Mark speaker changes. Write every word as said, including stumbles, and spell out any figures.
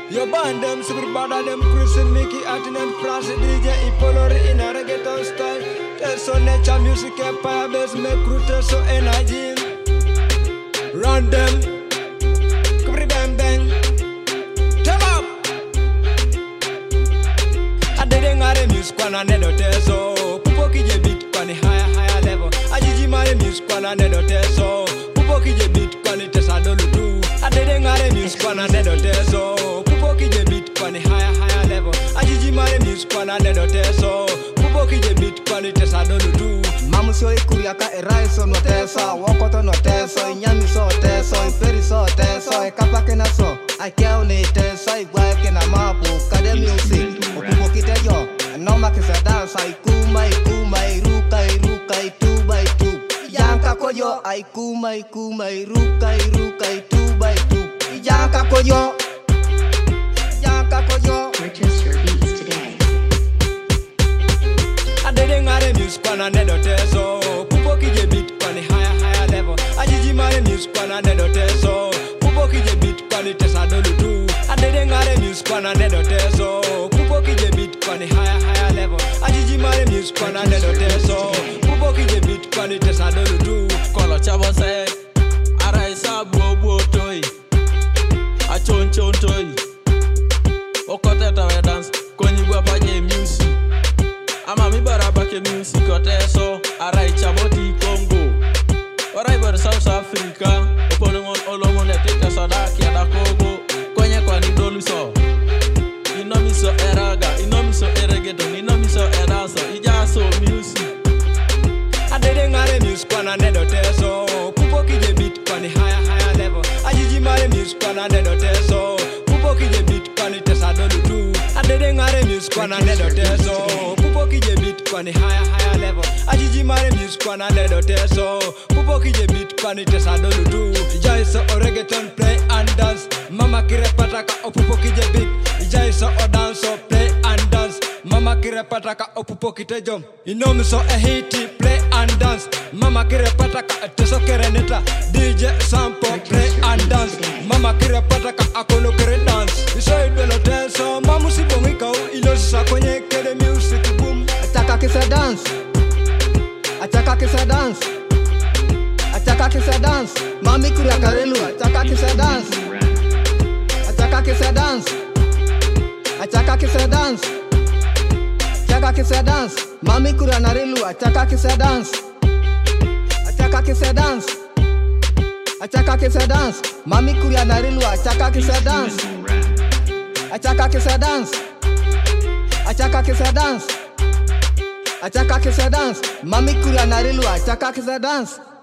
Speaker 1: Yo band them super bad them Chris and Mickey Atin and France D J Ipolori in a reggaeton style. Tell so nature music empire base make crew tell so energy. Run them, come bang bang. Tell up. I didn't have a music one another tell so. Pupo kije beat kwani higher higher level. Ajiji mare music one another tell so. Pupo kije beat kwani tesa dolu tu. I didn't have a music one another tell so. Kije beat kwani higher higher level. Ajiji mare music kwana nedo teso. Pupo kije beat kwani tesa dolu tu.
Speaker 2: Mamu sio ikuriaka erai so no teso. Wokoto no teso. Inyami so teso. Imperi so teso. Ekapa kena so. Aikeo ni teso. Igwae kena mapu. Kade music. Opupo kitejo. Anoma kisa dansa. Ikuma ikuma. Iruka iruka. Ituba itu. Ijanka koyo. Aikuma ikuma. Iruka iruka. Ituba itu. Ijanka koyo.
Speaker 3: Purchase your beats today.
Speaker 1: I didn't have a music kwana nedo teso. Pupo kije beat kwani higher higher level. Ajiji mare music kwana nedo teso. Pupo kije beat kwani tesa dolu tu. I didn't have a music kwana nedo teso. Pupo kije beat kwani higher higher level. Ajiji mare music kwana nedo teso. Pupo kije beat kwani tesa dolu tu.
Speaker 4: Kolo chabo say, ara isa bo bo toy. A chon chon toy. Okoteta we dance, konyi gwa baje music. Ama mi baraba ke music oteso, arai chaboti Congo. Orai bar South Africa, opone ngon olomo ne tete sadaki ada Congo. Konye kwa ni dolu so. Inomi so eraga, inomi so eregeton, inomi so edanso, ija so music.
Speaker 1: I didn't have a music kwana nedo teso. Pupo kije beat kwani higher higher level. Ajiji mare music kwana nedo teso. Pupo kije beat kwani tesa dolu tu. I didn't have a music kwana nedo teso. Pupo kije beat kwani higher higher level. Ajiji mare music kwana nedo teso. Pupo kije beat kwani tesa dolu tu. Ijai so o reggaeton play and dance. Mama kire pataka o pupo kije beat. Ijai so o dance so play and dance. Mama kire pataka o pupo kite jom. Inomi so a hiti play and dance. Mama kire pataka teso kere neta. D J sample play and dance. Mama kire pataka akono kere dance. Iso idwelo teso. Mamu si bongika u ilo sisa kwenye kere music boom.
Speaker 2: Ataka kisa dance. Ataka kisa dance. Ataka kisa dance. Mami kuria karelu. Ataka kisa dance. Ataka kisa dance. Ataka kisa dance. Ataka kisa dance. Mami kuria narelu. Ataka kisa dance. Ataka kisa dance. Ataka kisa dance. Mami kuria narelu. Ataka kisa dance. Ataka kisa dance. Ataka kisa dance. Ataka kisa dance. Mami kuria narelu. Ataka kisa dance.